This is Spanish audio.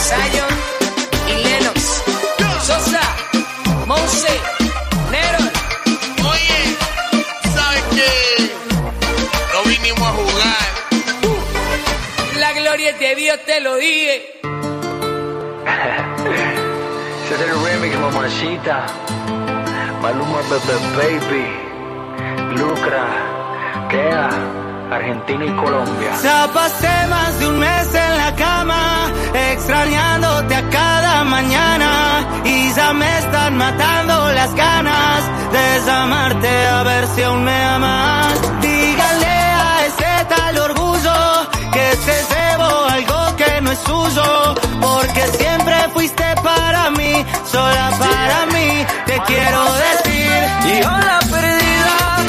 Zion y Lennox, Sosa, Mose, Neron. Oye, ¿sabes qué? No vinimos a jugar. La gloria es de Dios, te lo dije. Ese es el remix, mamacita. Maluma, baby. Lucra, Kea, Argentina y Colombia. Ya pasé más de un mes en la cama, extrañándote a cada mañana, y ya me están matando las ganas de desamarte, a ver si aún me amas. Dígale a ese tal orgullo que se llevó algo que no es suyo, porque siempre fuiste para mí, sola para mí. Te quiero